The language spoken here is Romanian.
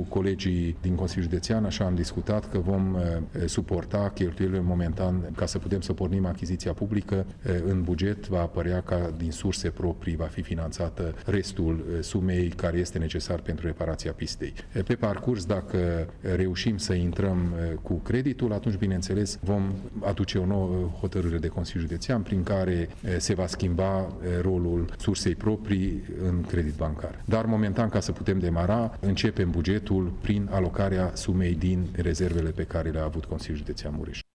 colegii din Consiliul Județean, așa am discutat că vom suporta cheltuielile momentan ca să putem să pornim achiziția publică. În buget va apărea ca din surse proprii va fi finanțată restul sumei care este necesar pentru reparația pistei. Pe parcurs, dacă reușim să intrăm cu creditul, atunci, bineînțeles, vom aduce o nouă hotărâre de Consiliul Județean prin care se va schimba rolul sursei proprii în credit bancar. Dar, momentan, ca să putem demara, începem bugetul prin alocarea sumei din rezervele pe care le-a avut Consiliul Județean Mureș.